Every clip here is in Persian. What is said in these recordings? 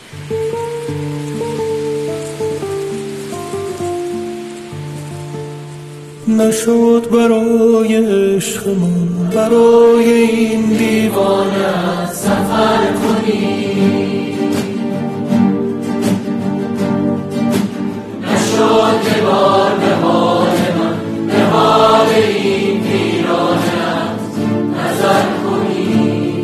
نشد برای عشقمون برای این دیوانه سفر کنی، نشد که بار به حال من به حال این ویرانه نظر کنی،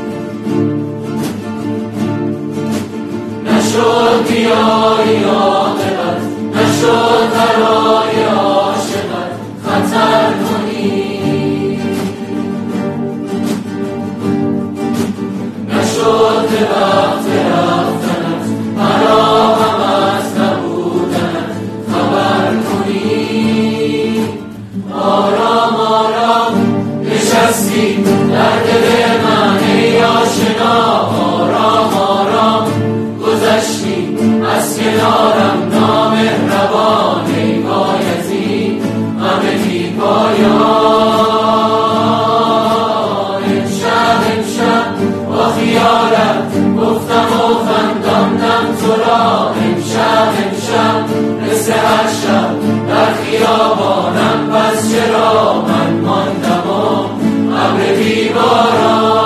نشد بیایی عاقبت، نشد برای عاشقت خطر کنی، نشد به وقت رفتنت مرا هم از نبودنت خبر کنی. آرام آرام نشستی در دل من ای آشنا، آرام آرام گذشتی از کنارم نامهربان ای بایزید همه بی پایان. امشب با خیالت گفتم و خنداندم تو را، امشب مثل هر شب در خیابانم، پس چرا من ماندم و ابر بی باران.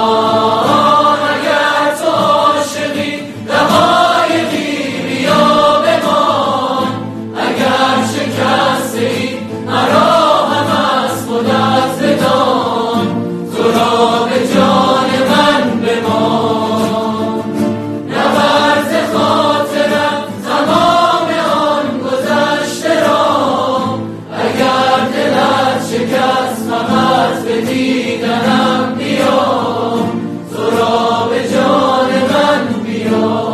اگر تو عاشقی دقایقی بیا بمان، اگر شکسته‌ای مرا هم از خودت بدان، تو را به جان من بمان. نبرد خاطرم تمام آن گذشته را، اگر دلت شکست فقط به دیدنم بیا، تو را به جان من بیا.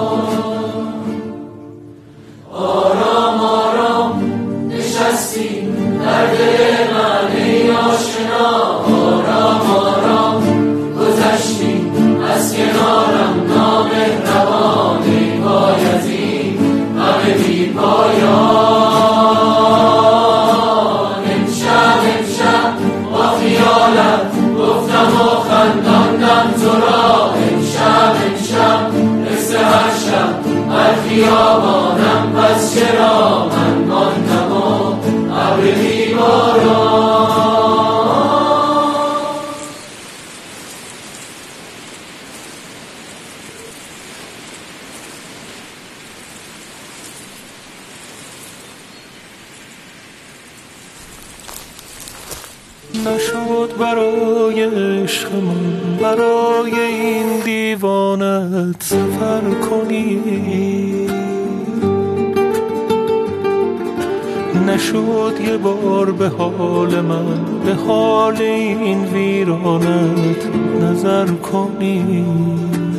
آرام آرام نشستی در دل من ای آشنا، آرام آرام گذشتی از کنارم نامهربان ای بایزید همه بی پایان. امشب با خیالت گفتم و خنداندم تو را، امشب مثل هر شب در خیابانم، پس چرا من ماندم و ابر بی باران. نشد برای عشقمون برای این دیوانت سفر کنی، نشد یه بار به حال من به حال این ویرانت نظر کنی.